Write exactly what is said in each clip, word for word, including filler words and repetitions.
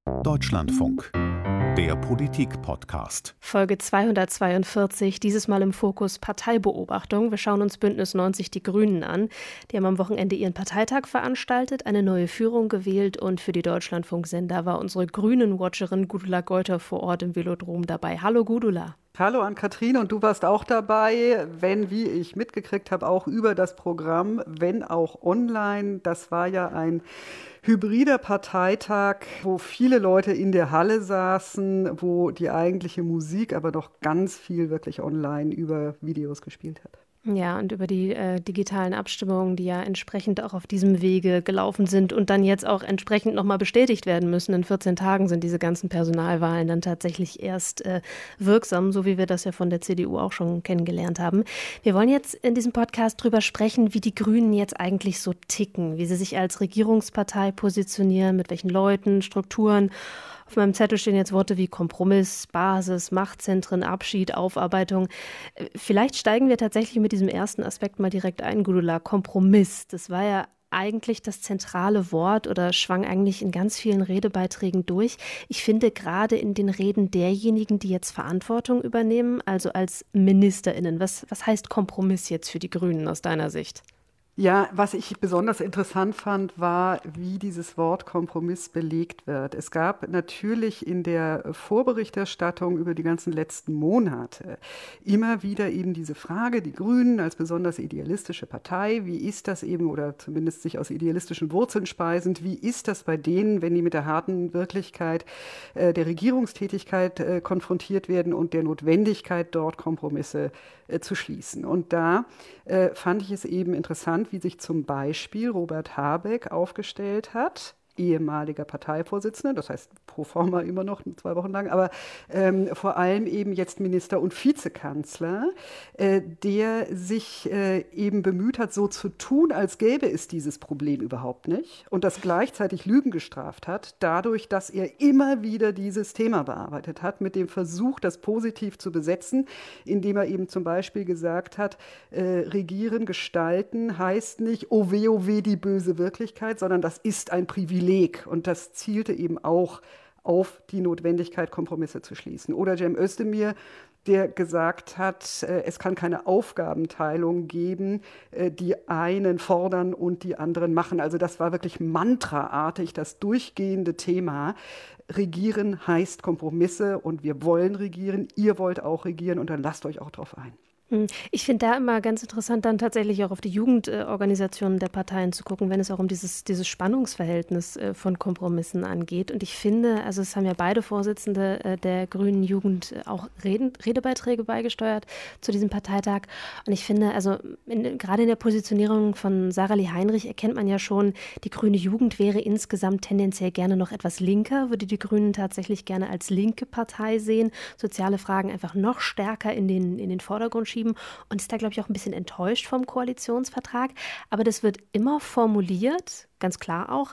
Deutschlandfunk, der Politik-Podcast. Folge zweihundertzweiundvierzig, dieses Mal im Fokus Parteibeobachtung. Wir schauen uns Bündnis neunzig Die Grünen an. Die haben am Wochenende ihren Parteitag veranstaltet, eine neue Führung gewählt und für die Deutschlandfunksender war unsere Grünen-Watcherin Gudula Geuter vor Ort im Velodrom dabei. Hallo Gudula. Hallo Ann-Kathrin, und du warst auch dabei, wenn, wie ich mitgekriegt habe, auch über das Programm, wenn auch online. Das war ja ein hybrider Parteitag, wo viele Leute in der Halle saßen, wo die eigentliche Musik aber noch ganz viel wirklich online über Videos gespielt hat. Ja, und über die äh, digitalen Abstimmungen, die ja entsprechend auch auf diesem Wege gelaufen sind und dann jetzt auch entsprechend nochmal bestätigt werden müssen. In vierzehn Tagen sind diese ganzen Personalwahlen dann tatsächlich erst äh, wirksam, so wie wir das ja von der C D U auch schon kennengelernt haben. Wir wollen jetzt in diesem Podcast drüber sprechen, wie die Grünen jetzt eigentlich so ticken, wie sie sich als Regierungspartei positionieren, mit welchen Leuten, Strukturen. Auf meinem Zettel stehen jetzt Worte wie Kompromiss, Basis, Machtzentren, Abschied, Aufarbeitung. Vielleicht steigen wir tatsächlich mit diesem ersten Aspekt mal direkt ein, Gudula. Kompromiss, das war ja eigentlich das zentrale Wort oder schwang eigentlich in ganz vielen Redebeiträgen durch. Ich finde gerade in den Reden derjenigen, die jetzt Verantwortung übernehmen, also als MinisterInnen, was, was heißt Kompromiss jetzt für die Grünen aus deiner Sicht? Ja, was ich besonders interessant fand, war, wie dieses Wort Kompromiss belegt wird. Es gab natürlich in der Vorberichterstattung über die ganzen letzten Monate immer wieder eben diese Frage, die Grünen als besonders idealistische Partei, wie ist das eben, oder zumindest sich aus idealistischen Wurzeln speisend, wie ist das bei denen, wenn die mit der harten Wirklichkeit äh, der Regierungstätigkeit äh, konfrontiert werden und der Notwendigkeit, dort Kompromisse äh, zu schließen. Und da äh, fand ich es eben interessant, wie sich zum Beispiel Robert Habeck aufgestellt hat, ehemaliger Parteivorsitzender, das heißt pro forma immer noch zwei Wochen lang, aber ähm, vor allem eben jetzt Minister und Vizekanzler, äh, der sich äh, eben bemüht hat, so zu tun, als gäbe es dieses Problem überhaupt nicht und das gleichzeitig Lügen gestraft hat, dadurch, dass er immer wieder dieses Thema bearbeitet hat, mit dem Versuch, das positiv zu besetzen, indem er eben zum Beispiel gesagt hat, äh, regieren, gestalten heißt nicht, oh weh, oh weh, die böse Wirklichkeit, sondern das ist ein Privileg. Und das zielte eben auch auf die Notwendigkeit, Kompromisse zu schließen. Oder Cem Özdemir, der gesagt hat, es kann keine Aufgabenteilung geben, die einen fordern und die anderen machen. Also das war wirklich mantraartig das durchgehende Thema. Regieren heißt Kompromisse und wir wollen regieren, ihr wollt auch regieren und dann lasst euch auch drauf ein. Ich finde da immer ganz interessant, dann tatsächlich auch auf die Jugendorganisationen der Parteien zu gucken, wenn es auch um dieses, dieses Spannungsverhältnis von Kompromissen angeht. Und ich finde, also es haben ja beide Vorsitzende der Grünen Jugend auch Reden, Redebeiträge beigesteuert zu diesem Parteitag. Und ich finde, also in, gerade in der Positionierung von Sarah-Lie Heinrich erkennt man ja schon, die grüne Jugend wäre insgesamt tendenziell gerne noch etwas linker, würde die Grünen tatsächlich gerne als linke Partei sehen, soziale Fragen einfach noch stärker in den, in den Vordergrund schieben. Und ist da, glaube ich, auch ein bisschen enttäuscht vom Koalitionsvertrag. Aber das wird immer formuliert, ganz klar auch,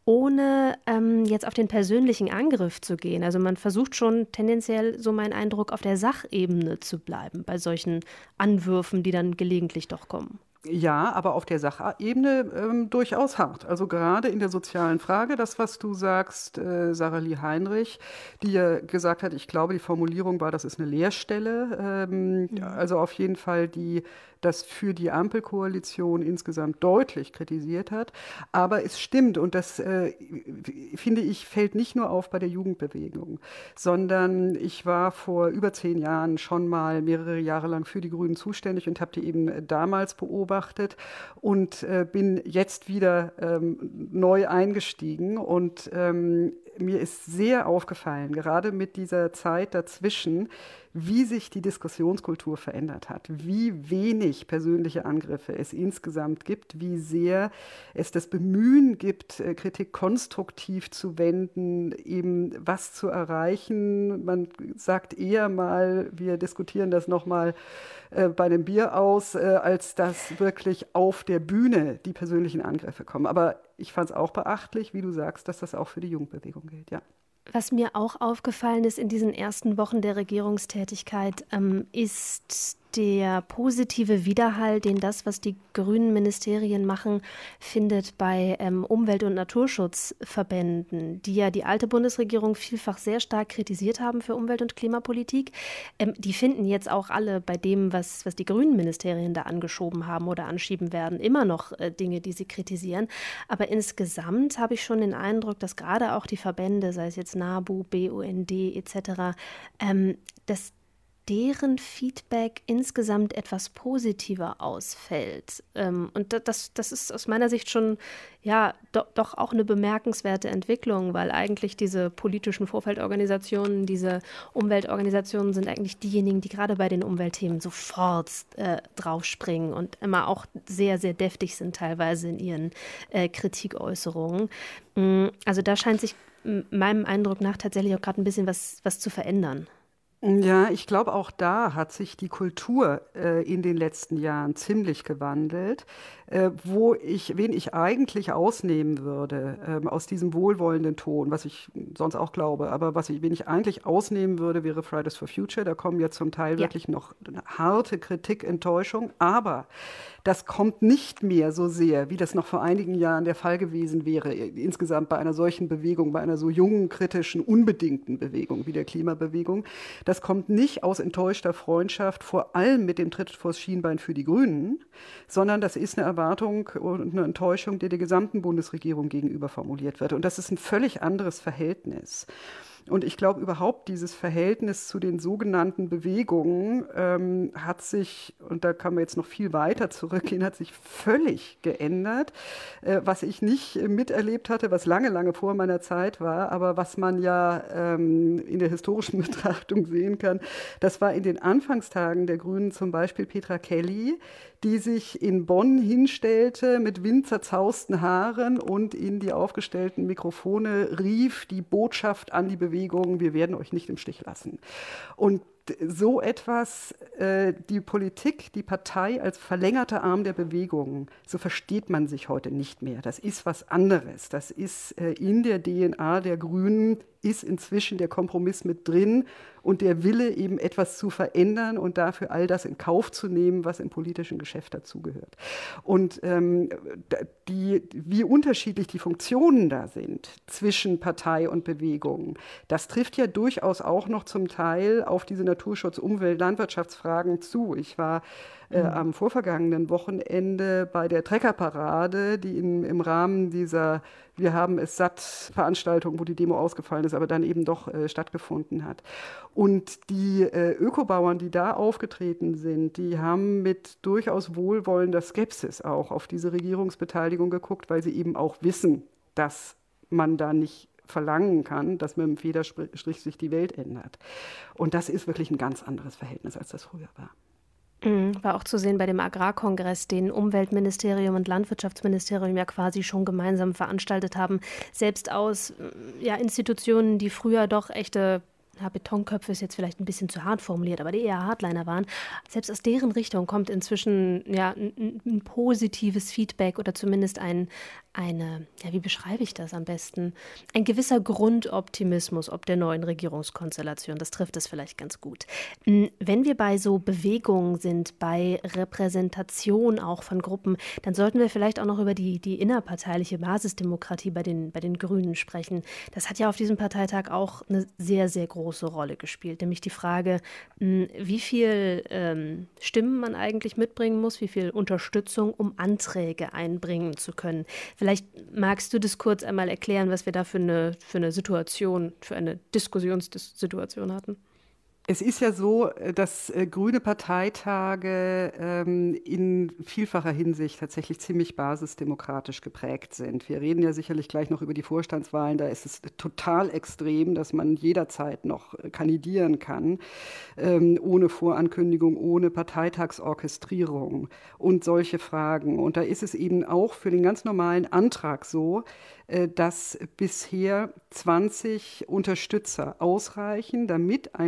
ohne ähm, jetzt auf den persönlichen Angriff zu gehen. Also man versucht schon tendenziell, so mein Eindruck, auf der Sachebene zu bleiben bei solchen Anwürfen, die dann gelegentlich doch kommen. Ja, aber auf der Sachebene ähm, durchaus hart. Also gerade in der sozialen Frage, das, was du sagst, äh, Sarah-Lie Heinrich, die ja gesagt hat, ich glaube, die Formulierung war, das ist eine Leerstelle. Ähm, ja. Also auf jeden Fall, die das für die Ampelkoalition insgesamt deutlich kritisiert hat. Aber es stimmt, und das, äh, finde ich, fällt nicht nur auf bei der Jugendbewegung, sondern ich war vor über zehn Jahren schon mal mehrere Jahre lang für die Grünen zuständig und habe die eben damals beobachtet und äh, bin jetzt wieder ähm, neu eingestiegen. Und ähm, mir ist sehr aufgefallen, gerade mit dieser Zeit dazwischen, wie sich die Diskussionskultur verändert hat, wie wenig persönliche Angriffe es insgesamt gibt, wie sehr es das Bemühen gibt, Kritik konstruktiv zu wenden, eben was zu erreichen. Man sagt eher mal, wir diskutieren das nochmal äh, bei dem Bier aus, äh, als dass wirklich auf der Bühne die persönlichen Angriffe kommen. Aber ich fand es auch beachtlich, wie du sagst, dass das auch für die Jugendbewegung gilt, ja. Was mir auch aufgefallen ist in diesen ersten Wochen der Regierungstätigkeit, ähm, ist der positive Widerhall, den das, was die grünen Ministerien machen, findet bei ähm, Umwelt- und Naturschutzverbänden, die ja die alte Bundesregierung vielfach sehr stark kritisiert haben für Umwelt- und Klimapolitik. Ähm, die finden jetzt auch alle bei dem, was, was die grünen Ministerien da angeschoben haben oder anschieben werden, immer noch äh, Dinge, die sie kritisieren. Aber insgesamt habe ich schon den Eindruck, dass gerade auch die Verbände, sei es jetzt NABU, B U N D et cetera, ähm, dass deren Feedback insgesamt etwas positiver ausfällt. Ähm, und das, das ist aus meiner Sicht schon ja do, doch auch eine bemerkenswerte Entwicklung, weil eigentlich diese politischen Vorfeldorganisationen, diese Umweltorganisationen sind eigentlich diejenigen, die gerade bei den Umweltthemen sofort äh, draufspringen und immer auch sehr, sehr deftig sind teilweise in ihren äh, Kritikäußerungen. Also da scheint sich meinem Eindruck nach tatsächlich auch gerade ein bisschen was, was zu verändern. Ja, ich glaube, auch da hat sich die Kultur äh, in den letzten Jahren ziemlich gewandelt, äh, wo ich, wen ich eigentlich ausnehmen würde ähm, aus diesem wohlwollenden Ton, was ich sonst auch glaube, aber was ich, wen ich eigentlich ausnehmen würde, wäre Fridays for Future. Da kommen ja zum Teil ja. wirklich noch harte Kritik, Enttäuschung, aber das kommt nicht mehr so sehr, wie das noch vor einigen Jahren der Fall gewesen wäre, insgesamt bei einer solchen Bewegung, bei einer so jungen, kritischen, unbedingten Bewegung wie der Klimabewegung. Das kommt nicht aus enttäuschter Freundschaft, vor allem mit dem Tritt vors Schienbein für die Grünen, sondern das ist eine Erwartung und eine Enttäuschung, die der gesamten Bundesregierung gegenüber formuliert wird. Und das ist ein völlig anderes Verhältnis. Und ich glaube, überhaupt dieses Verhältnis zu den sogenannten Bewegungen ähm, hat sich, und da kann man jetzt noch viel weiter zurückgehen, hat sich völlig geändert, äh, was ich nicht äh, miterlebt hatte, was lange, lange vor meiner Zeit war, aber was man ja ähm, in der historischen Betrachtung sehen kann. Das war in den Anfangstagen der Grünen zum Beispiel Petra Kelly, die sich in Bonn hinstellte mit windzerzauzten Haaren und in die aufgestellten Mikrofone rief die Botschaft an die Bewegung: Wir werden euch nicht im Stich lassen. Und so etwas, äh, die Politik, die Partei als verlängerter Arm der Bewegung, so versteht man sich heute nicht mehr. Das ist was anderes. Das ist äh, in der D N A der Grünen, ist inzwischen der Kompromiss mit drin und der Wille, eben etwas zu verändern und dafür all das in Kauf zu nehmen, was im politischen Geschäft dazugehört. Und ähm, die, wie unterschiedlich die Funktionen da sind zwischen Partei und Bewegung, das trifft ja durchaus auch noch zum Teil auf diese Naturschutz-, Umwelt-, Landwirtschaftsfragen zu. Ich war äh, mhm. am vorvergangenen Wochenende bei der Treckerparade, die in, im Rahmen dieser Wir haben es satt Veranstaltung, wo die Demo ausgefallen ist, aber dann eben doch äh, stattgefunden hat. Und die äh, Ökobauern, die da aufgetreten sind, die haben mit durchaus wohlwollender Skepsis auch auf diese Regierungsbeteiligung geguckt, weil sie eben auch wissen, dass man da nicht verlangen kann, dass mit dem Federstrich sich die Welt ändert. Und das ist wirklich ein ganz anderes Verhältnis, als das früher war. War auch zu sehen bei dem Agrarkongress, den Umweltministerium und Landwirtschaftsministerium ja quasi schon gemeinsam veranstaltet haben, selbst aus ja, Institutionen, die früher doch echte ja, Betonköpfe ist jetzt vielleicht ein bisschen zu hart formuliert, aber die eher Hardliner waren. Selbst aus deren Richtung kommt inzwischen ja, ein, ein positives Feedback oder zumindest ein, eine, ja, wie beschreibe ich das am besten? Ein gewisser Grundoptimismus ob der neuen Regierungskonstellation. Das trifft es vielleicht ganz gut. Wenn wir bei so Bewegungen sind, bei Repräsentation auch von Gruppen, dann sollten wir vielleicht auch noch über die, die innerparteiliche Basisdemokratie bei den, bei den Grünen sprechen. Das hat ja auf diesem Parteitag auch eine sehr, sehr große Rolle gespielt. Nämlich die Frage, wie viel ähm, Stimmen man eigentlich mitbringen muss, wie viel Unterstützung, um Anträge einbringen zu können. Vielleicht magst du das kurz einmal erklären, was wir da für eine, für eine Situation, für eine Diskussionssituation hatten. Es ist ja so, dass äh, grüne Parteitage ähm, in vielfacher Hinsicht tatsächlich ziemlich basisdemokratisch geprägt sind. Wir reden ja sicherlich gleich noch über die Vorstandswahlen. Da ist es total extrem, dass man jederzeit noch kandidieren kann, ähm, ohne Vorankündigung, ohne Parteitagsorchestrierung und solche Fragen. Und da ist es eben auch für den ganz normalen Antrag so, äh, dass bisher zwanzig Unterstützer ausreichen, damit ein Antrag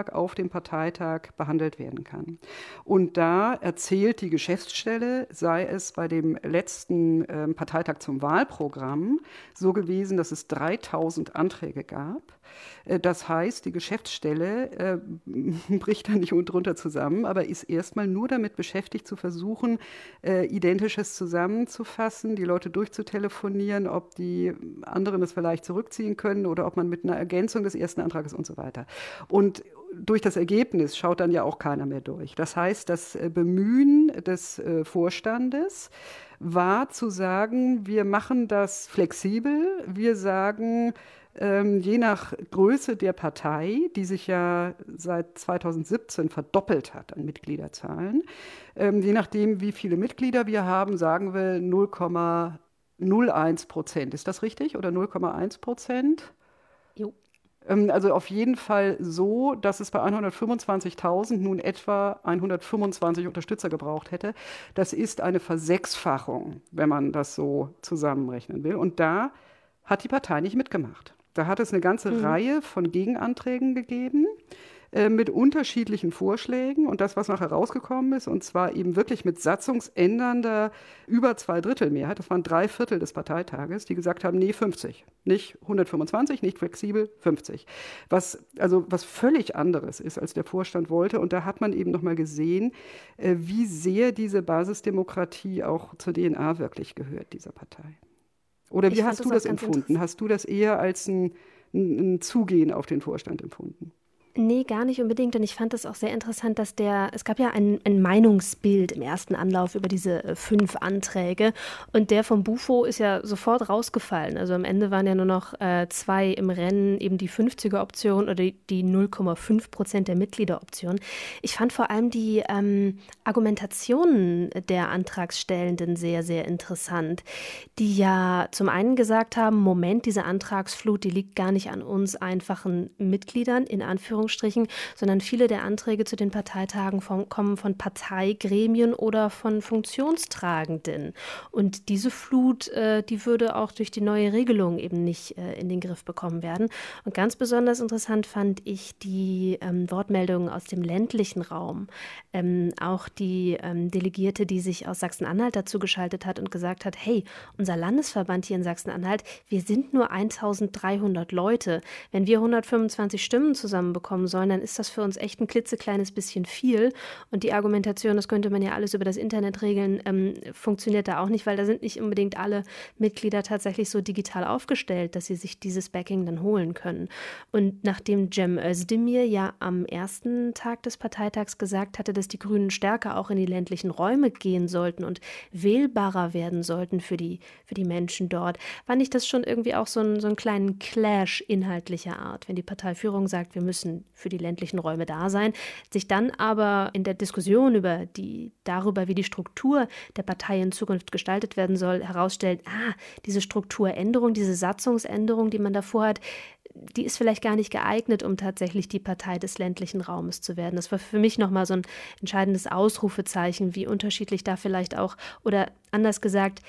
Antrag auf dem Parteitag behandelt werden kann. Und da erzählt die Geschäftsstelle, sei es bei dem letzten äh, Parteitag zum Wahlprogramm so gewesen, dass es dreitausend Anträge gab. Äh, das heißt, die Geschäftsstelle äh, bricht da nicht drunter zusammen, aber ist erstmal nur damit beschäftigt, zu versuchen, äh, Identisches zusammenzufassen, die Leute durchzutelefonieren, ob die anderen es vielleicht zurückziehen können oder ob man mit einer Ergänzung des ersten Antrages und so weiter. Und durch das Ergebnis schaut dann ja auch keiner mehr durch. Das heißt, das Bemühen des Vorstandes war zu sagen, wir machen das flexibel, wir sagen, ähm, je nach Größe der Partei, die sich ja seit zweitausendsiebzehn verdoppelt hat an Mitgliederzahlen, ähm, je nachdem, wie viele Mitglieder wir haben, sagen wir null Komma null eins Prozent. Ist das richtig? Oder null Komma eins Prozent? Jo. Also auf jeden Fall so, dass es bei hundertfünfundzwanzigtausend nun etwa hundertfünfundzwanzig Unterstützer gebraucht hätte. Das ist eine Versechsfachung, wenn man das so zusammenrechnen will. Und da hat die Partei nicht mitgemacht. Da hat es eine ganze mhm. Reihe von Gegenanträgen gegeben, äh, mit unterschiedlichen Vorschlägen. Und das, was nachher rausgekommen ist, und zwar eben wirklich mit satzungsändernder über zwei Drittel Mehrheit, das waren drei Viertel des Parteitages, die gesagt haben, nee, fünfzig. Nicht hundertfünfundzwanzig, nicht flexibel, fünfzig. Was, also, was völlig anderes ist, als der Vorstand wollte. Und da hat man eben nochmal gesehen, äh, wie sehr diese Basisdemokratie auch zur D N A wirklich gehört, dieser Partei. Oder wie ich hast du das empfunden? Hast du das eher als ein, ein, ein Zugehen auf den Vorstand empfunden? Nee, gar nicht unbedingt. Und ich fand es auch sehr interessant, dass der, es gab ja ein, ein Meinungsbild im ersten Anlauf über diese äh, fünf Anträge. Und der vom Bufo ist ja sofort rausgefallen. Also am Ende waren ja nur noch äh, zwei im Rennen, eben die fünfziger-Option oder die, die null Komma fünf Prozent der Mitgliederoption. Ich fand vor allem die ähm, Argumentationen der Antragsstellenden sehr, sehr interessant. Die ja zum einen gesagt haben, Moment, diese Antragsflut, die liegt gar nicht an uns einfachen Mitgliedern, in Anführungszeichen, sondern viele der Anträge zu den Parteitagen von, kommen von Parteigremien oder von Funktionstragenden. Und diese Flut, äh, die würde auch durch die neue Regelung eben nicht äh, in den Griff bekommen werden. Und ganz besonders interessant fand ich die ähm, Wortmeldungen aus dem ländlichen Raum. Ähm, auch die ähm, Delegierte, die sich aus Sachsen-Anhalt dazu geschaltet hat und gesagt hat, hey, unser Landesverband hier in Sachsen-Anhalt, wir sind nur eintausenddreihundert Leute. Wenn wir hundertfünfundzwanzig Stimmen zusammenbekommen sollen, dann ist das für uns echt ein klitzekleines bisschen viel. Und die Argumentation, das könnte man ja alles über das Internet regeln, ähm, funktioniert da auch nicht, weil da sind nicht unbedingt alle Mitglieder tatsächlich so digital aufgestellt, dass sie sich dieses Backing dann holen können. Und nachdem Cem Özdemir ja am ersten Tag des Parteitags gesagt hatte, dass die Grünen stärker auch in die ländlichen Räume gehen sollten und wählbarer werden sollten für die, für die Menschen dort, fand ich das schon irgendwie auch so, ein, so einen kleinen Clash inhaltlicher Art, wenn die Parteiführung sagt, wir müssen für die ländlichen Räume da sein, sich dann aber in der Diskussion über die, darüber, wie die Struktur der Partei in Zukunft gestaltet werden soll, herausstellt, ah, diese Strukturänderung, diese Satzungsänderung, die man davor hat, die ist vielleicht gar nicht geeignet, um tatsächlich die Partei des ländlichen Raumes zu werden. Das war für mich nochmal so ein entscheidendes Ausrufezeichen, wie unterschiedlich da vielleicht auch, oder anders gesagt,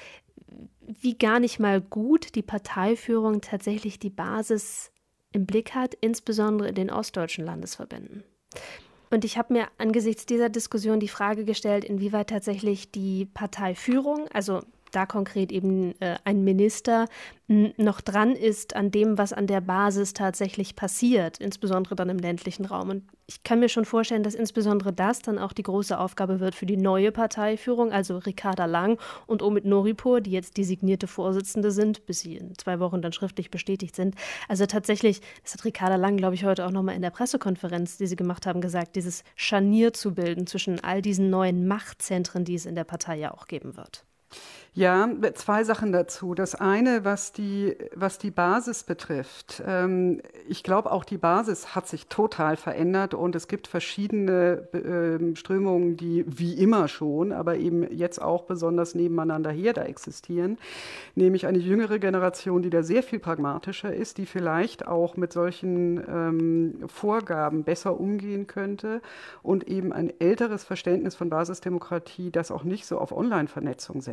wie gar nicht mal gut die Parteiführung tatsächlich die Basis im Blick hat, insbesondere in den ostdeutschen Landesverbänden. Und ich habe mir angesichts dieser Diskussion die Frage gestellt, inwieweit tatsächlich die Parteiführung, also da konkret eben äh, ein Minister, m, noch dran ist an dem, was an der Basis tatsächlich passiert, insbesondere dann im ländlichen Raum. Und ich kann mir schon vorstellen, dass insbesondere das dann auch die große Aufgabe wird für die neue Parteiführung, also Ricarda Lang und Omid Noripur, die jetzt designierte Vorsitzende sind, bis sie in zwei Wochen dann schriftlich bestätigt sind. Also tatsächlich, das hat Ricarda Lang, glaube ich, heute auch nochmal in der Pressekonferenz, die sie gemacht haben, gesagt, dieses Scharnier zu bilden zwischen all diesen neuen Machtzentren, die es in der Partei ja auch geben wird. Ja, zwei Sachen dazu. Das eine, was die, was die Basis betrifft. Ähm, ich glaube, auch die Basis hat sich total verändert und es gibt verschiedene äh, Strömungen, die wie immer schon, aber eben jetzt auch besonders nebeneinander her da existieren. Nämlich eine jüngere Generation, die da sehr viel pragmatischer ist, die vielleicht auch mit solchen ähm, Vorgaben besser umgehen könnte und eben ein älteres Verständnis von Basisdemokratie, das auch nicht so auf Online-Vernetzung setzt.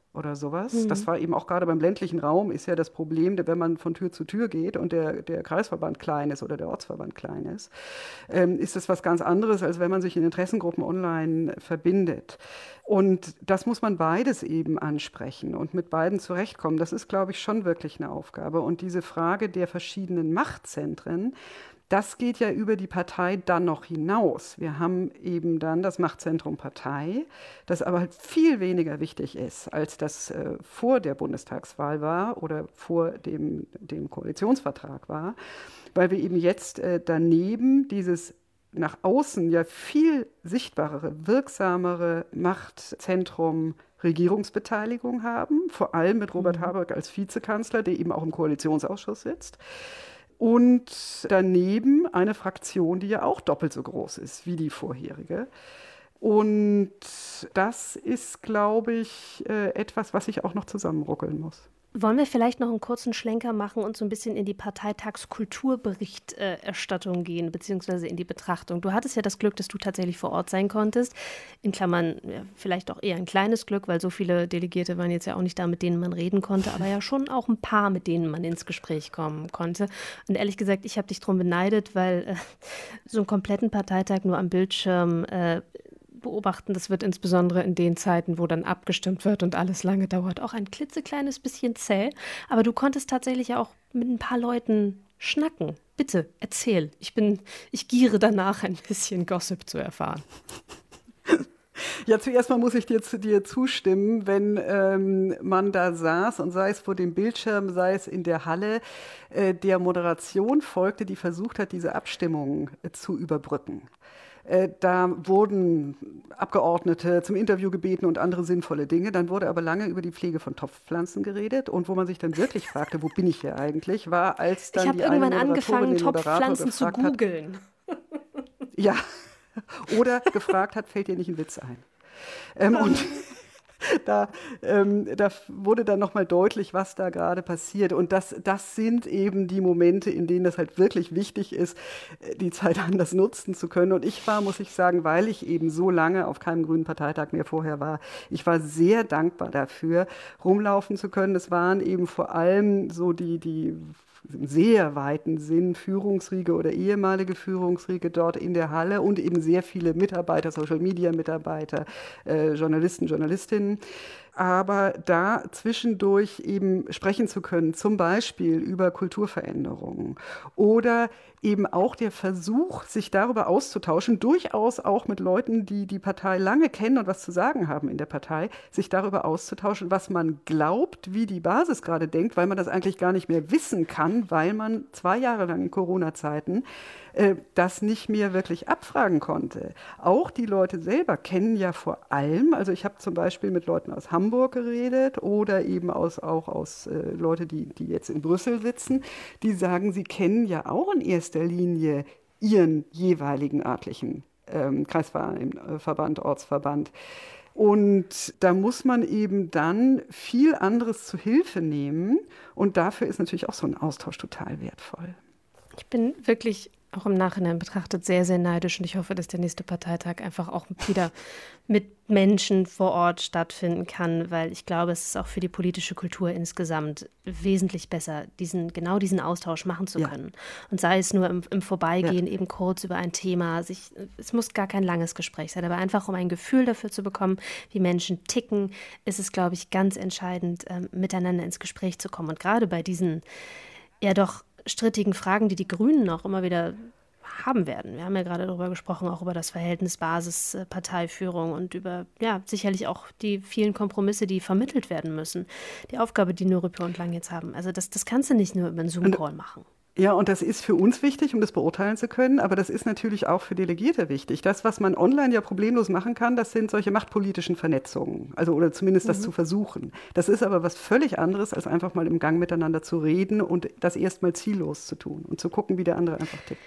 oder sowas. Mhm. Das war eben auch gerade beim ländlichen Raum ist ja das Problem, wenn man von Tür zu Tür geht und der, der Kreisverband klein ist oder der Ortsverband klein ist, ähm, ist das was ganz anderes, als wenn man sich in Interessengruppen online verbindet. Und das muss man beides eben ansprechen und mit beiden zurechtkommen. Das ist, glaube ich, schon wirklich eine Aufgabe. Und diese Frage der verschiedenen Machtzentren, das geht ja über die Partei dann noch hinaus. Wir haben eben dann das Machtzentrum Partei, das aber halt viel weniger wichtig ist, als das äh, vor der Bundestagswahl war oder vor dem, dem Koalitionsvertrag war, weil wir eben jetzt äh, daneben dieses nach außen ja viel sichtbarere, wirksamere Machtzentrum Regierungsbeteiligung haben, vor allem mit Robert Habeck als Vizekanzler, der eben auch im Koalitionsausschuss sitzt. Und daneben eine Fraktion, die ja auch doppelt so groß ist wie die vorherige. Und das ist, glaube ich, etwas, was ich auch noch zusammenruckeln muss. Wollen wir vielleicht noch einen kurzen Schlenker machen und so ein bisschen in die Parteitagskulturberichterstattung gehen, beziehungsweise in die Betrachtung? Du hattest ja das Glück, dass du tatsächlich vor Ort sein konntest. In Klammern ja, vielleicht auch eher ein kleines Glück, weil so viele Delegierte waren jetzt ja auch nicht da, mit denen man reden konnte, aber ja schon auch ein paar, mit denen man ins Gespräch kommen konnte. Und ehrlich gesagt, ich habe dich drum beneidet, weil äh, so einen kompletten Parteitag nur am Bildschirm äh, beobachten, das wird insbesondere in den Zeiten, wo dann abgestimmt wird und alles lange dauert, auch ein klitzekleines bisschen zäh. Aber du konntest tatsächlich auch mit ein paar Leuten schnacken. Bitte, erzähl. Ich bin, ich giere danach, ein bisschen Gossip zu erfahren. Ja, zuerst mal muss ich dir, zu dir zustimmen, wenn ähm, man da saß und sei es vor dem Bildschirm, sei es in der Halle, äh, der Moderation folgte, die versucht hat, diese Abstimmung äh, zu überbrücken. Da wurden Abgeordnete zum Interview gebeten und andere sinnvolle Dinge. Dann wurde aber lange über die Pflege von Topfpflanzen geredet. Und wo man sich dann wirklich fragte, wo bin ich hier eigentlich, war, als dann ich die eine irgendwann Moderatorin angefangen, den Moderator Topfpflanzen zu googeln. Ja, oder gefragt hat, fällt dir nicht ein Witz ein? Ähm, und Da, ähm, da wurde dann nochmal deutlich, was da gerade passiert. Und das, das sind eben die Momente, in denen das halt wirklich wichtig ist, die Zeit anders nutzen zu können. Und ich war, muss ich sagen, weil ich eben so lange auf keinem grünen Parteitag mehr vorher war, ich war sehr dankbar dafür, rumlaufen zu können. Es waren eben vor allem so die, die im sehr weiten Sinn Führungsriege oder ehemalige Führungsriege dort in der Halle und eben sehr viele Mitarbeiter, Social-Media-Mitarbeiter, äh, Journalisten, Journalistinnen. Aber da zwischendurch eben sprechen zu können, zum Beispiel über Kulturveränderungen oder eben auch der Versuch, sich darüber auszutauschen, durchaus auch mit Leuten, die die Partei lange kennen und was zu sagen haben in der Partei, sich darüber auszutauschen, was man glaubt, wie die Basis gerade denkt, weil man das eigentlich gar nicht mehr wissen kann, weil man zwei Jahre lang in Corona-Zeiten äh, das nicht mehr wirklich abfragen konnte. Auch die Leute selber kennen ja vor allem, also ich habe zum Beispiel mit Leuten aus Hamburg geredet oder eben aus, auch aus äh, Leute, die, die jetzt in Brüssel sitzen, die sagen, sie kennen ja auch in erster Linie ihren jeweiligen örtlichen ähm, Kreisverband, Ortsverband. Und da muss man eben dann viel anderes zu Hilfe nehmen. Und dafür ist natürlich auch so ein Austausch total wertvoll. Ich bin wirklich auch im Nachhinein betrachtet sehr, sehr neidisch und ich hoffe, dass der nächste Parteitag einfach auch wieder mit Menschen vor Ort stattfinden kann, weil ich glaube, es ist auch für die politische Kultur insgesamt wesentlich besser, diesen, genau diesen Austausch machen zu können. Ja. Und sei es nur im, im Vorbeigehen ja. eben kurz über ein Thema, sich, es muss gar kein langes Gespräch sein, aber einfach um ein Gefühl dafür zu bekommen, wie Menschen ticken, ist es, glaube ich, ganz entscheidend, ähm, miteinander ins Gespräch zu kommen. Und gerade bei diesen ja doch strittigen Fragen, die die Grünen auch immer wieder haben werden. Wir haben ja gerade darüber gesprochen, auch über das Verhältnis Basis-Parteiführung und über, ja, sicherlich auch die vielen Kompromisse, die vermittelt werden müssen. Die Aufgabe, die nur Rüppe und Lang jetzt haben. Also das, das kannst du nicht nur über einen Zoom-Call machen. Ja, und das ist für uns wichtig, um das beurteilen zu können, aber das ist natürlich auch für Delegierte wichtig. Das, was man online ja problemlos machen kann, das sind solche machtpolitischen Vernetzungen, also oder zumindest das mhm. zu versuchen. Das ist aber was völlig anderes, als einfach mal im Gang miteinander zu reden und das erstmal ziellos zu tun und zu gucken, wie der andere einfach tickt.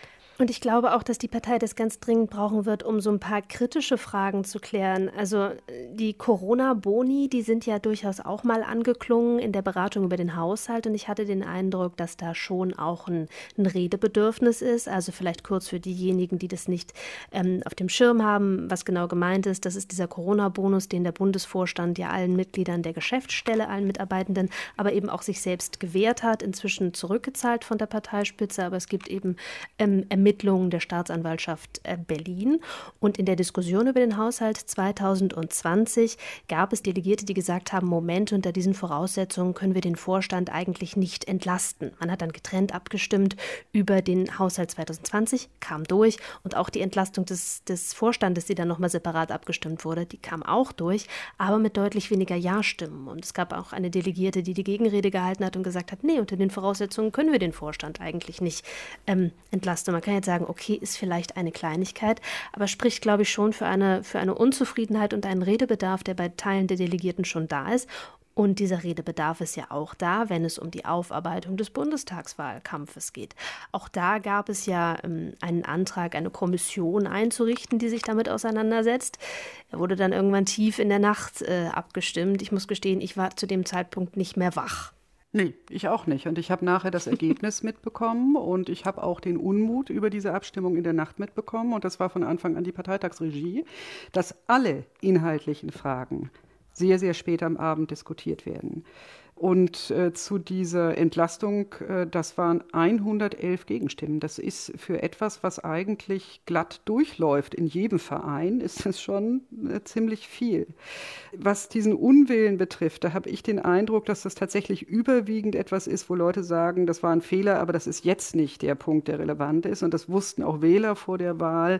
Und ich glaube auch, dass die Partei das ganz dringend brauchen wird, um so ein paar kritische Fragen zu klären. Also die Corona-Boni, die sind ja durchaus auch mal angeklungen in der Beratung über den Haushalt. Und ich hatte den Eindruck, dass da schon auch ein, ein Redebedürfnis ist. Also vielleicht kurz für diejenigen, die das nicht ähm, auf dem Schirm haben, was genau gemeint ist. Das ist dieser Corona-Bonus, den der Bundesvorstand ja allen Mitgliedern der Geschäftsstelle, allen Mitarbeitenden, aber eben auch sich selbst gewährt hat, inzwischen zurückgezahlt von der Parteispitze. Aber es gibt eben ähm, Ermittlungen der Staatsanwaltschaft äh, Berlin. Und in der Diskussion über den Haushalt zweitausendzwanzig gab es Delegierte, die gesagt haben, Moment, unter diesen Voraussetzungen können wir den Vorstand eigentlich nicht entlasten. Man hat dann getrennt abgestimmt über den Haushalt zweitausendzwanzig, kam durch. Und auch die Entlastung des, des Vorstandes, die dann nochmal separat abgestimmt wurde, die kam auch durch, aber mit deutlich weniger Ja-Stimmen. Und es gab auch eine Delegierte, die die Gegenrede gehalten hat und gesagt hat, nee, unter den Voraussetzungen können wir den Vorstand eigentlich nicht ähm, entlasten. Man kann jetzt sagen, okay, ist vielleicht eine Kleinigkeit, aber spricht, glaube ich, schon für eine, für eine Unzufriedenheit und einen Redebedarf, der bei Teilen der Delegierten schon da ist. Und dieser Redebedarf ist ja auch da, wenn es um die Aufarbeitung des Bundestagswahlkampfes geht. Auch da gab es ja ähm, einen Antrag, eine Kommission einzurichten, die sich damit auseinandersetzt. Er wurde dann irgendwann tief in der Nacht äh, abgestimmt. Ich muss gestehen, ich war zu dem Zeitpunkt nicht mehr wach. Nee, ich auch nicht. Und ich habe nachher das Ergebnis mitbekommen und ich habe auch den Unmut über diese Abstimmung in der Nacht mitbekommen. Und das war von Anfang an die Parteitagsregie, dass alle inhaltlichen Fragen sehr, sehr spät am Abend diskutiert werden. Und äh, zu dieser Entlastung, äh, das waren hundertelf Gegenstimmen. Das ist für etwas, was eigentlich glatt durchläuft in jedem Verein, ist das schon äh, ziemlich viel. Was diesen Unwillen betrifft, da habe ich den Eindruck, dass das tatsächlich überwiegend etwas ist, wo Leute sagen, das war ein Fehler, aber das ist jetzt nicht der Punkt, der relevant ist. Und das wussten auch Wähler vor der Wahl.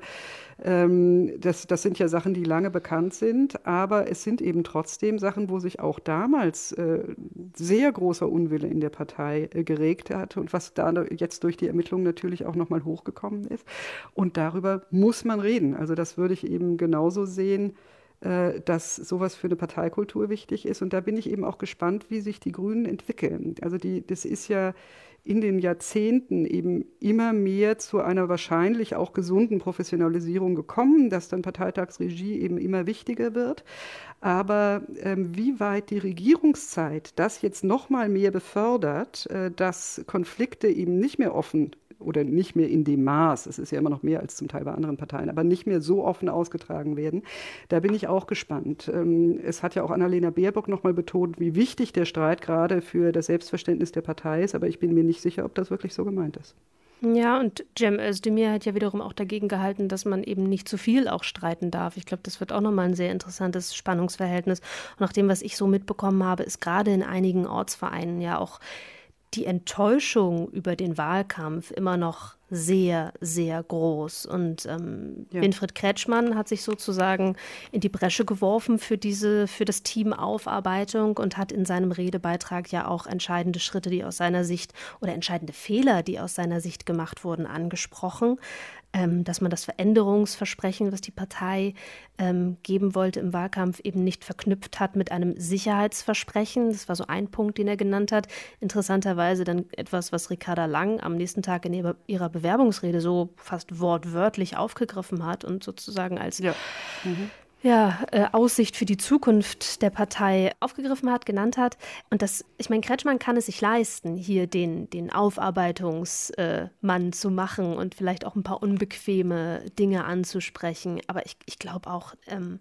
Ähm, das, das sind ja Sachen, die lange bekannt sind, aber es sind eben trotzdem Sachen, wo sich auch damals äh, sehr großer Unwille in der Partei äh, geregt hat und was da jetzt durch die Ermittlungen natürlich auch nochmal hochgekommen ist. Und darüber muss man reden. Also das würde ich eben genauso sehen, äh, dass sowas für eine Parteikultur wichtig ist. Und da bin ich eben auch gespannt, wie sich die Grünen entwickeln. Also die, das ist ja in den Jahrzehnten eben immer mehr zu einer wahrscheinlich auch gesunden Professionalisierung gekommen, dass dann Parteitagsregie eben immer wichtiger wird. Aber ähm, wie weit die Regierungszeit das jetzt noch mal mehr befördert, äh, dass Konflikte eben nicht mehr offen oder nicht mehr in dem Maß, es ist ja immer noch mehr als zum Teil bei anderen Parteien, aber nicht mehr so offen ausgetragen werden. Da bin ich auch gespannt. Es hat ja auch Annalena Baerbock noch mal betont, wie wichtig der Streit gerade für das Selbstverständnis der Partei ist, aber ich bin mir nicht sicher, ob das wirklich so gemeint ist. Ja, und Cem Özdemir hat ja wiederum auch dagegen gehalten, dass man eben nicht zu viel auch streiten darf. Ich glaube, das wird auch nochmal ein sehr interessantes Spannungsverhältnis. Und nach dem, was ich so mitbekommen habe, ist gerade in einigen Ortsvereinen ja auch die Enttäuschung über den Wahlkampf immer noch sehr, sehr groß. Und ähm, ja. Winfried Kretschmann hat sich sozusagen in die Bresche geworfen für diese, für das Team Aufarbeitung und hat in seinem Redebeitrag ja auch entscheidende Schritte, die aus seiner Sicht oder entscheidende Fehler, die aus seiner Sicht gemacht wurden, angesprochen. Ähm, dass man das Veränderungsversprechen, was die Partei ähm, geben wollte im Wahlkampf, eben nicht verknüpft hat mit einem Sicherheitsversprechen. Das war so ein Punkt, den er genannt hat. Interessanterweise dann etwas, was Ricarda Lang am nächsten Tag in ihrer, ihrer Bewerbungsrede so fast wortwörtlich aufgegriffen hat und sozusagen als ja. Mhm. Ja, äh, Aussicht für die Zukunft der Partei aufgegriffen hat, genannt hat. Und das, ich meine, Kretschmann kann es sich leisten, hier den, den Aufarbeitungsmann äh, zu machen und vielleicht auch ein paar unbequeme Dinge anzusprechen. Aber ich, ich glaube auch, ähm,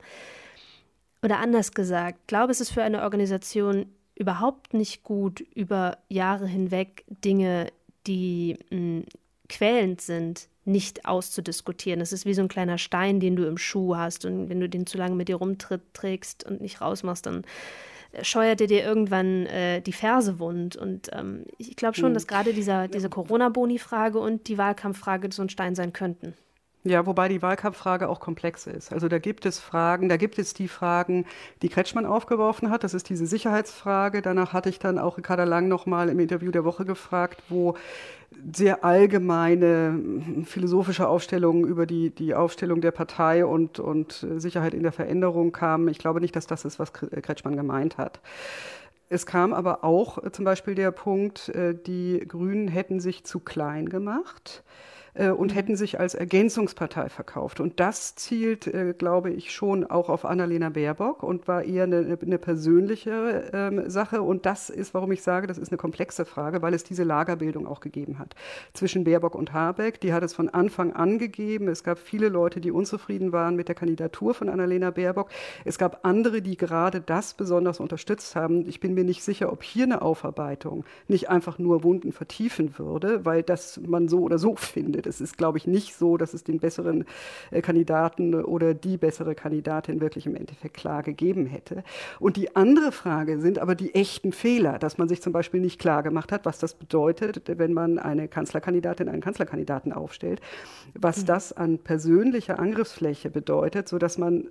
oder anders gesagt, ich glaube, es ist für eine Organisation überhaupt nicht gut, über Jahre hinweg Dinge, die mh, quälend sind, nicht auszudiskutieren. Das ist wie so ein kleiner Stein, den du im Schuh hast und wenn du den zu lange mit dir rumträgst und nicht rausmachst, dann scheuert er dir irgendwann äh, die Ferse wund. Und ähm, ich glaube schon, dass gerade dieser, diese Corona-Boni-Frage und die Wahlkampffrage so ein Stein sein könnten. Ja, wobei die Wahlkampffrage auch komplex ist. Also da gibt es Fragen, da gibt es die Fragen, die Kretschmann aufgeworfen hat. Das ist diese Sicherheitsfrage. Danach hatte ich dann auch Ricarda Lang noch mal im Interview der Woche gefragt, wo sehr allgemeine philosophische Aufstellungen über die, die Aufstellung der Partei und, und Sicherheit in der Veränderung kamen. Ich glaube nicht, dass das ist, was Kretschmann gemeint hat. Es kam aber auch zum Beispiel der Punkt, die Grünen hätten sich zu klein gemacht, äh, und mhm. hätten sich als Ergänzungspartei verkauft. Und das zielt, äh, glaube ich, schon auch auf Annalena Baerbock und war eher eine, eine persönliche ähm, Sache. Und das ist, warum ich sage, das ist eine komplexe Frage, weil es diese Lagerbildung auch gegeben hat zwischen Baerbock und Habeck. Die hat es von Anfang an gegeben. Es gab viele Leute, die unzufrieden waren mit der Kandidatur von Annalena Baerbock. Es gab andere, die gerade das besonders unterstützt haben. Ich bin mir nicht sicher, ob hier eine Aufarbeitung nicht einfach nur Wunden vertiefen würde, weil das man so oder so findet. Es ist, glaube ich, nicht so, dass es den besseren äh, Kandidaten oder die bessere Kandidatin wirklich im Endeffekt klar gegeben hätte. Und die andere Frage sind aber die echten Fehler, dass man sich zum Beispiel nicht klar gemacht hat, was das bedeutet, wenn man eine Kanzlerkandidatin, einen Kanzlerkandidaten aufstellt, was das an persönlicher Angriffsfläche bedeutet, sodass man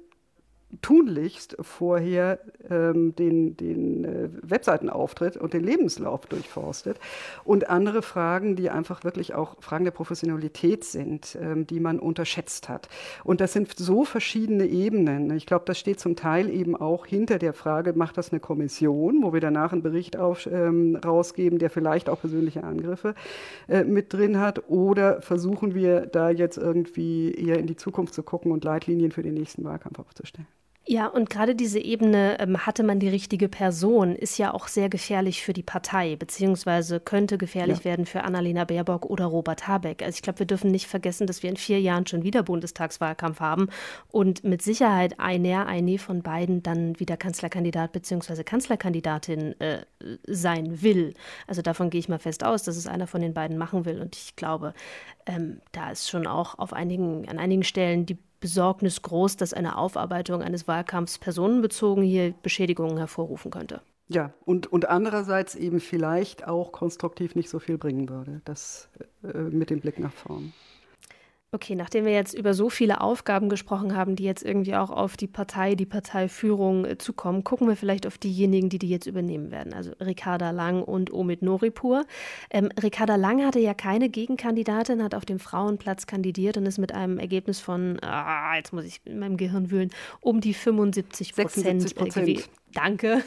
tunlichst vorher ähm, den, den äh, Webseitenauftritt und den Lebenslauf durchforstet und andere Fragen, die einfach wirklich auch Fragen der Professionalität sind, ähm, die man unterschätzt hat. Und das sind so verschiedene Ebenen. Ich glaube, das steht zum Teil eben auch hinter der Frage, macht das eine Kommission, wo wir danach einen Bericht auf, ähm, rausgeben, der vielleicht auch persönliche Angriffe äh, mit drin hat, oder versuchen wir da jetzt irgendwie eher in die Zukunft zu gucken und Leitlinien für den nächsten Wahlkampf aufzustellen? Ja, und gerade diese Ebene, ähm, hatte man die richtige Person, ist ja auch sehr gefährlich für die Partei, beziehungsweise könnte gefährlich ja. werden für Annalena Baerbock oder Robert Habeck. Also ich glaube, wir dürfen nicht vergessen, dass wir in vier Jahren schon wieder Bundestagswahlkampf haben und mit Sicherheit einer, eine von beiden dann wieder Kanzlerkandidat beziehungsweise Kanzlerkandidatin äh, sein will. Also davon gehe ich mal fest aus, dass es einer von den beiden machen will. Und ich glaube, ähm, da ist schon auch auf einigen, an einigen Stellen die Besorgnis groß, dass eine Aufarbeitung eines Wahlkampfs personenbezogen hier Beschädigungen hervorrufen könnte. Ja, und, und andererseits eben vielleicht auch konstruktiv nicht so viel bringen würde, das äh, mit dem Blick nach vorn. Okay, nachdem wir jetzt über so viele Aufgaben gesprochen haben, die jetzt irgendwie auch auf die Partei, die Parteiführung äh, zukommen, gucken wir vielleicht auf diejenigen, die die jetzt übernehmen werden. Also Ricarda Lang und Omid Nuripur. Ähm, Ricarda Lang hatte ja keine Gegenkandidatin, hat auf dem Frauenplatz kandidiert und ist mit einem Ergebnis von, ah, jetzt muss ich in meinem Gehirn wühlen, um die fünfundsiebzig Prozent äh, gewählt. Danke,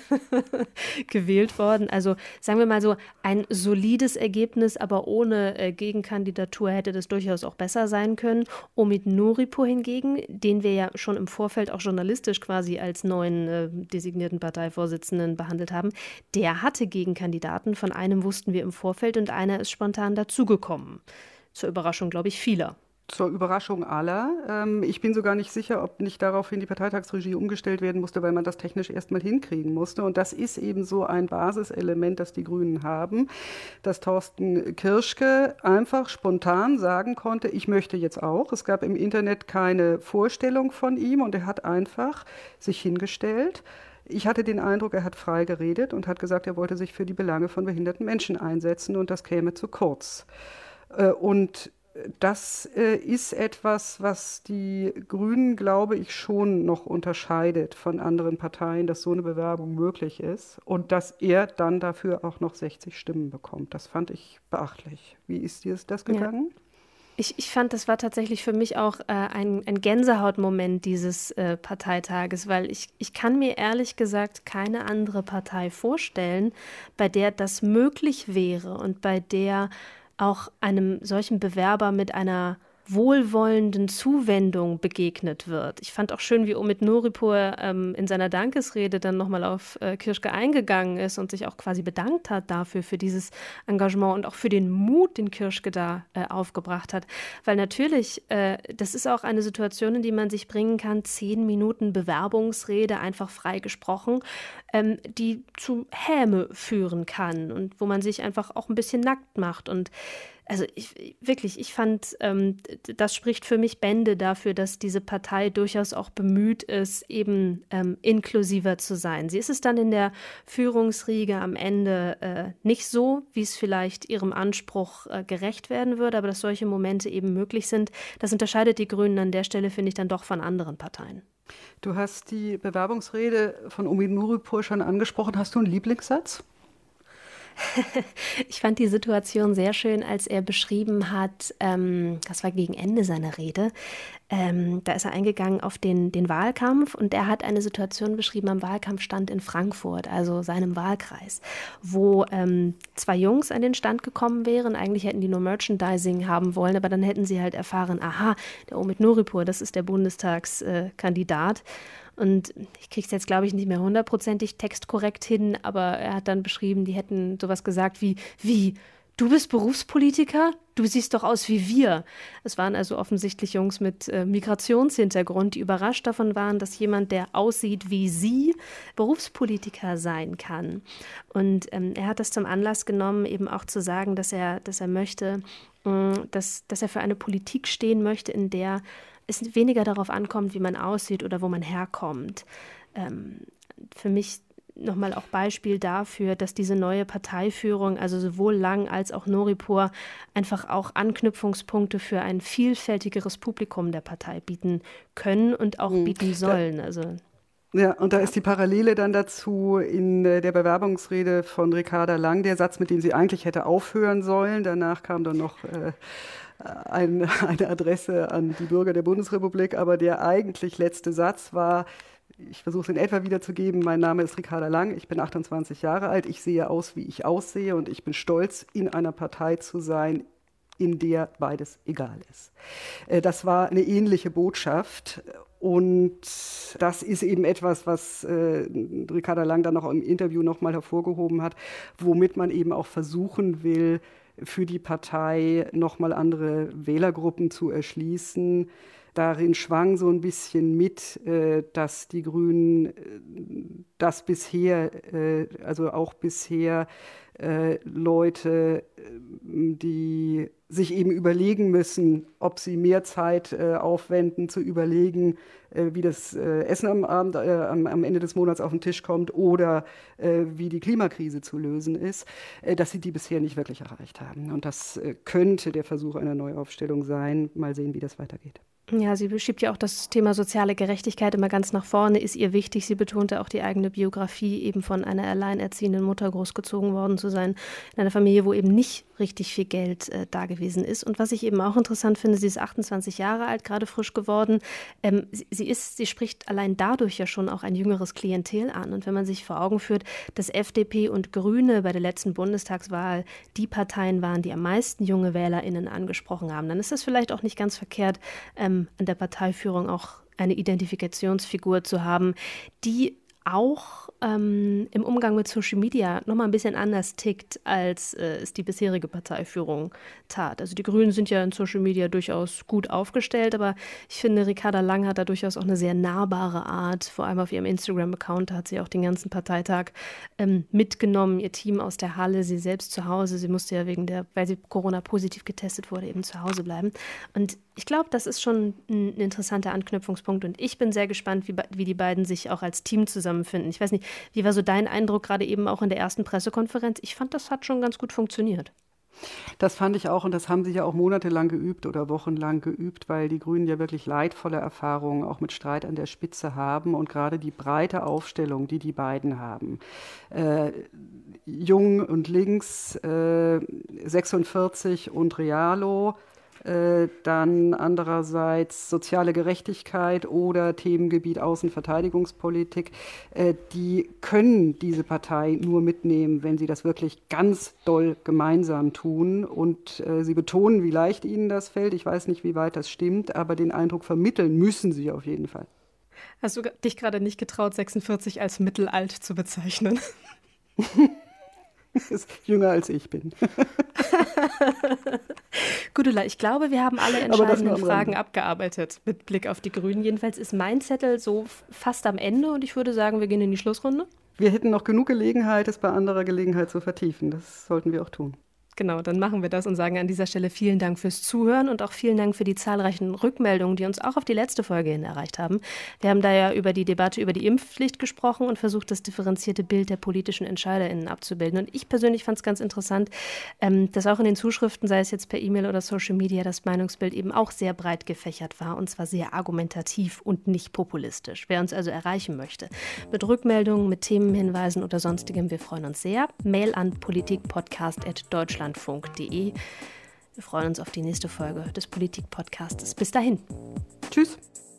gewählt worden. Also sagen wir mal so, ein solides Ergebnis, aber ohne äh, Gegenkandidatur hätte das durchaus auch besser sein können. Omid Nuripur hingegen, den wir ja schon im Vorfeld auch journalistisch quasi als neuen äh, designierten Parteivorsitzenden behandelt haben, der hatte Gegenkandidaten. Von einem wussten wir im Vorfeld und einer ist spontan dazugekommen. Zur Überraschung, glaube ich, vieler. Zur Überraschung aller. Ähm, ich bin sogar nicht sicher, ob nicht daraufhin die Parteitagsregie umgestellt werden musste, weil man das technisch erstmal hinkriegen musste. Und das ist eben so ein Basiselement, das die Grünen haben, dass Thorsten Kirschke einfach spontan sagen konnte, ich möchte jetzt auch. Es gab im Internet keine Vorstellung von ihm und er hat einfach sich hingestellt. Ich hatte den Eindruck, er hat frei geredet und hat gesagt, er wollte sich für die Belange von behinderten Menschen einsetzen und das käme zu kurz. Äh, und Das äh, ist etwas, was die Grünen, glaube ich, schon noch unterscheidet von anderen Parteien, dass so eine Bewerbung möglich ist und dass er dann dafür auch noch sechzig Stimmen bekommt. Das fand ich beachtlich. Wie ist dir das gegangen? Ja. Ich, ich fand, das war tatsächlich für mich auch äh, ein, ein Gänsehautmoment dieses äh, Parteitages, weil ich, ich kann mir ehrlich gesagt keine andere Partei vorstellen, bei der das möglich wäre und bei der auch einem solchen Bewerber mit einer wohlwollenden Zuwendung begegnet wird. Ich fand auch schön, wie Omid Nuripur ähm, in seiner Dankesrede dann nochmal auf äh, Kirschke eingegangen ist und sich auch quasi bedankt hat dafür, für dieses Engagement und auch für den Mut, den Kirschke da äh, aufgebracht hat. Weil natürlich, äh, das ist auch eine Situation, in die man sich bringen kann, zehn Minuten Bewerbungsrede einfach frei gesprochen, ähm, die zu Häme führen kann und wo man sich einfach auch ein bisschen nackt macht. Und also ich, wirklich, ich fand, ähm, das spricht für mich Bände dafür, dass diese Partei durchaus auch bemüht ist, eben ähm, inklusiver zu sein. Sie ist es dann in der Führungsriege am Ende äh, nicht so, wie es vielleicht ihrem Anspruch äh, gerecht werden würde, aber dass solche Momente eben möglich sind, das unterscheidet die Grünen an der Stelle, finde ich, dann doch von anderen Parteien. Du hast die Bewerbungsrede von Omid Nuripur schon angesprochen. Hast du einen Lieblingssatz? Ich fand die Situation sehr schön, als er beschrieben hat, ähm, das war gegen Ende seiner Rede, ähm, da ist er eingegangen auf den, den Wahlkampf und er hat eine Situation beschrieben am Wahlkampfstand in Frankfurt, also seinem Wahlkreis, wo ähm, zwei Jungs an den Stand gekommen wären. Eigentlich hätten die nur Merchandising haben wollen, aber dann hätten sie halt erfahren, aha, der Omid Nuripur, das ist der Bundestagskandidat. Äh, Und ich kriege es jetzt, glaube ich, nicht mehr hundertprozentig textkorrekt hin, aber er hat dann beschrieben, die hätten sowas gesagt wie, wie, du bist Berufspolitiker? Du siehst doch aus wie wir. Es waren also offensichtlich Jungs mit äh, Migrationshintergrund, die überrascht davon waren, dass jemand, der aussieht wie sie, Berufspolitiker sein kann. Und ähm, er hat das zum Anlass genommen, eben auch zu sagen, dass er, dass er möchte, mh, dass, dass er für eine Politik stehen möchte, in der es weniger darauf ankommt, wie man aussieht oder wo man herkommt. Ähm, für mich nochmal auch Beispiel dafür, dass diese neue Parteiführung, also sowohl Lang als auch Nuripur, einfach auch Anknüpfungspunkte für ein vielfältigeres Publikum der Partei bieten können und auch mhm. bieten sollen. Also Ja, und da ist die Parallele dann dazu in der Bewerbungsrede von Ricarda Lang, der Satz, mit dem sie eigentlich hätte aufhören sollen. Danach kam dann noch äh, ein, eine Adresse an die Bürger der Bundesrepublik, aber der eigentlich letzte Satz war, ich versuche es in etwa wiederzugeben, mein Name ist Ricarda Lang, ich bin achtundzwanzig Jahre alt, ich sehe aus, wie ich aussehe und ich bin stolz, in einer Partei zu sein, in der beides egal ist. Das war eine ähnliche Botschaft. Und das ist eben etwas, was äh, Ricarda Lang dann noch im Interview nochmal hervorgehoben hat, womit man eben auch versuchen will, für die Partei nochmal andere Wählergruppen zu erschließen. Darin schwang so ein bisschen mit, äh, dass die Grünen äh, das bisher, äh, also auch bisher äh, Leute, die sich eben überlegen müssen, ob sie mehr Zeit äh, aufwenden, zu überlegen, äh, wie das äh, Essen am Abend, äh, am, am Ende des Monats auf den Tisch kommt oder äh, wie die Klimakrise zu lösen ist, äh, dass sie die bisher nicht wirklich erreicht haben. Und das äh, könnte der Versuch einer Neuaufstellung sein. Mal sehen, wie das weitergeht. Ja, sie schiebt ja auch das Thema soziale Gerechtigkeit immer ganz nach vorne, ist ihr wichtig. Sie betonte auch die eigene Biografie, eben von einer alleinerziehenden Mutter großgezogen worden zu sein, in einer Familie, wo eben nicht richtig viel Geld äh, da gewesen ist. Und was ich eben auch interessant finde, sie ist achtundzwanzig Jahre alt, gerade frisch geworden. Ähm, sie, sie ist, sie spricht allein dadurch ja schon auch ein jüngeres Klientel an. Und wenn man sich vor Augen führt, dass F D P und Grüne bei der letzten Bundestagswahl die Parteien waren, die am meisten junge WählerInnen angesprochen haben, dann ist das vielleicht auch nicht ganz verkehrt, ähm, an der Parteiführung auch eine Identifikationsfigur zu haben, die auch ähm, im Umgang mit Social Media nochmal ein bisschen anders tickt, als äh, es die bisherige Parteiführung tat. Also die Grünen sind ja in Social Media durchaus gut aufgestellt, aber ich finde, Ricarda Lang hat da durchaus auch eine sehr nahbare Art, vor allem auf ihrem Instagram-Account, da hat sie auch den ganzen Parteitag ähm, mitgenommen, ihr Team aus der Halle, sie selbst zu Hause, sie musste ja wegen der, weil sie Corona-positiv getestet wurde, eben zu Hause bleiben. Und ich glaube, das ist schon ein interessanter Anknüpfungspunkt und ich bin sehr gespannt, wie, wie die beiden sich auch als Team zusammenfinden. Ich weiß nicht, wie war so dein Eindruck gerade eben auch in der ersten Pressekonferenz? Ich fand, das hat schon ganz gut funktioniert. Das fand ich auch und das haben sie ja auch monatelang geübt oder wochenlang geübt, weil die Grünen ja wirklich leidvolle Erfahrungen auch mit Streit an der Spitze haben und gerade die breite Aufstellung, die die beiden haben. Äh, Jung und Links, äh, sechsundvierzig und Realo, Äh, dann andererseits soziale Gerechtigkeit oder Themengebiet Außenverteidigungspolitik, äh, die können diese Partei nur mitnehmen, wenn sie das wirklich ganz doll gemeinsam tun. Und äh, sie betonen, wie leicht ihnen das fällt. Ich weiß nicht, wie weit das stimmt, aber den Eindruck vermitteln müssen sie auf jeden Fall. Hast du dich gerade nicht getraut, sechsundvierzig als mittelalt zu bezeichnen? Ist jünger als ich bin. Gudula, ich glaube, wir haben alle entscheidenden Fragen abgearbeitet mit Blick auf die Grünen. Jedenfalls ist mein Zettel so fast am Ende und ich würde sagen, wir gehen in die Schlussrunde. Wir hätten noch genug Gelegenheit, es bei anderer Gelegenheit zu vertiefen. Das sollten wir auch tun. Genau, dann machen wir das und sagen an dieser Stelle vielen Dank fürs Zuhören und auch vielen Dank für die zahlreichen Rückmeldungen, die uns auch auf die letzte Folge hin erreicht haben. Wir haben da ja über die Debatte über die Impfpflicht gesprochen und versucht, das differenzierte Bild der politischen EntscheiderInnen abzubilden. Und ich persönlich fand es ganz interessant, ähm, dass auch in den Zuschriften, sei es jetzt per E-Mail oder Social Media, das Meinungsbild eben auch sehr breit gefächert war und zwar sehr argumentativ und nicht populistisch. Wer uns also erreichen möchte, mit Rückmeldungen, mit Themenhinweisen oder sonstigem, wir freuen uns sehr. Mail an politikpodcast at deutschlandfunk punkt de. Wir freuen uns auf die nächste Folge des Politik-Podcasts. Bis dahin. Tschüss.